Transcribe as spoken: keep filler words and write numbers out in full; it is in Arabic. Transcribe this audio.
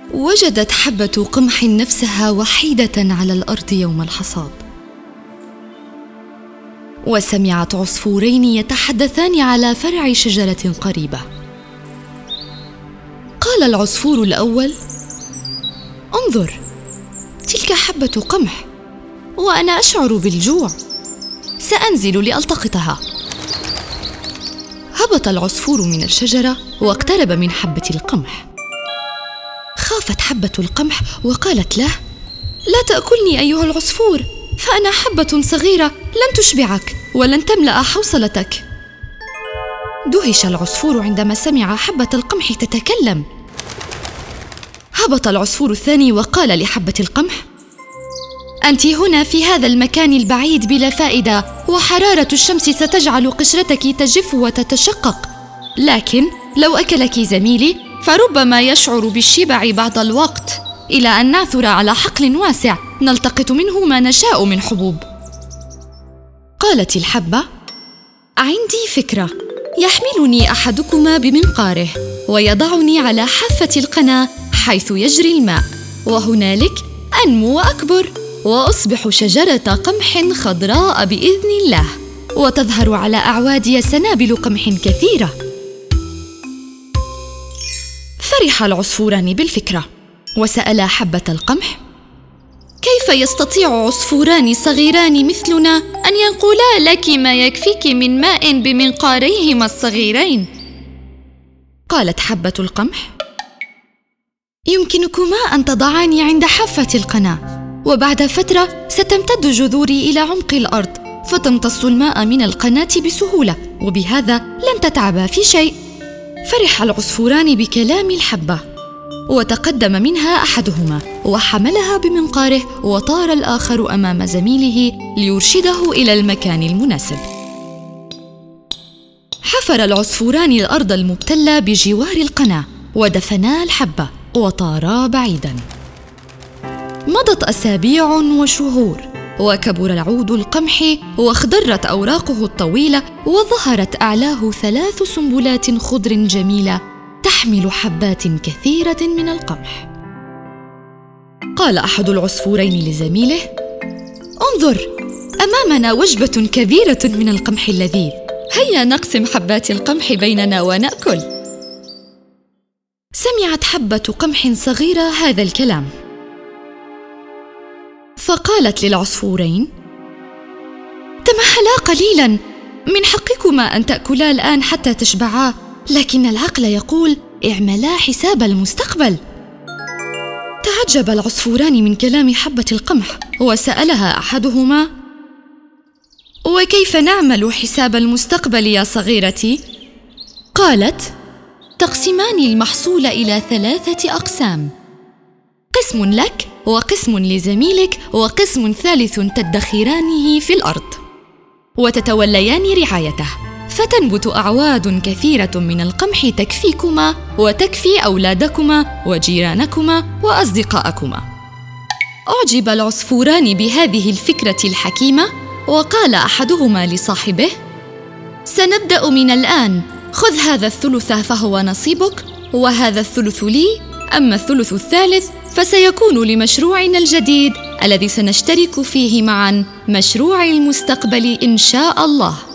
وجدت حبة قمح نفسها وحيدة على الأرض يوم الحصاد، وسمعت عصفورين يتحدثان على فرع شجرة قريبة. قال العصفور الأول: انظر، تلك حبة قمح وأنا أشعر بالجوع، سأنزل لألتقطها. هبط العصفور من الشجرة واقترب من حبة القمح. خافت حبة القمح وقالت له: لا تأكلني أيها العصفور، فأنا حبة صغيرة لن تشبعك ولن تملأ حوصلتك. دهش العصفور عندما سمع حبة القمح تتكلم. هبط العصفور الثاني وقال لحبة القمح: أنت هنا في هذا المكان البعيد بلا فائدة، وحرارة الشمس ستجعل قشرتك تجف وتتشقق، لكن لو أكلك زميلي فربما يشعر بالشبع بعض الوقت، إلى أن نعثر على حقل واسع نلتقط منه ما نشاء من حبوب. قالت الحبة: عندي فكرة، يحملني أحدكما بمنقاره ويضعني على حافة القناة حيث يجري الماء، وهنالك أنمو وأكبر وأصبح شجرة قمح خضراء بإذن الله، وتظهر على أعوادي سنابل قمح كثيرة. فرح العصفوران بالفكرة وسألا حبة القمح: كيف يستطيع عصفوران صغيران مثلنا أن ينقلا لك ما يكفيك من ماء بمنقاريهما الصغيرين؟ قالت حبة القمح: يمكنكما أن تضعاني عند حافة القناة، وبعد فترة ستمتد جذوري إلى عمق الأرض فتمتص الماء من القناة بسهولة، وبهذا لن تتعبا في شيء. فرح العصفوران بكلام الحبة، وتقدم منها أحدهما وحملها بمنقاره، وطار الآخر أمام زميله ليرشده إلى المكان المناسب. حفر العصفوران الأرض المبتلة بجوار القناة ودفنا الحبة وطارا بعيداً. مضت أسابيع وشهور، وكبر العود القمح واخضرت أوراقه الطويلة، وظهرت أعلاه ثلاث سنبلات خضر جميلة تحمل حبات كثيرة من القمح. قال أحد العصفورين لزميله: انظر، أمامنا وجبة كبيرة من القمح اللذيذ، هيا نقسم حبات القمح بيننا ونأكل. سمعت حبة قمح صغيرة هذا الكلام، فقالت للعصفورين: تمهلا قليلاً، من حقكما أن تأكلا الآن حتى تشبعا، لكن العقل يقول اعملا حساب المستقبل. تعجب العصفوران من كلام حبة القمح، وسألها أحدهما: وكيف نعمل حساب المستقبل يا صغيرتي؟ قالت: تقسمان المحصول إلى ثلاثة أقسام، قسم لك وقسم لزميلك وقسم ثالث تدخرانه في الأرض، وتتوليان رعايته، فتنبت أعواد كثيرة من القمح تكفيكما وتكفي أولادكما وجيرانكما وأصدقائكما. أعجب العصفوران بهذه الفكرة الحكيمة، وقال أحدهما لصاحبه: سنبدأ من الآن، خذ هذا الثلث فهو نصيبك، وهذا الثلث لي، أما الثلث الثالث فسيكون لمشروعنا الجديد الذي سنشترك فيه معاً، مشروع المستقبل إن شاء الله.